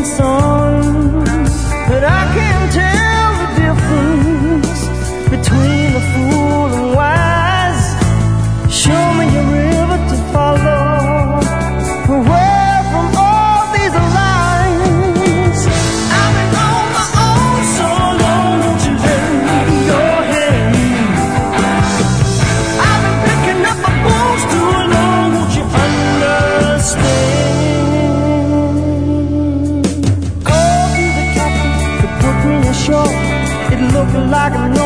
song, but I can't tell the difference between the fool and wise. Show me a river to follow, away from all these lies. I've been on my own so long, won't you lend your hand? I've been picking up my bones too long, won't you understand? Go to the captain to put me ashore. It looked like a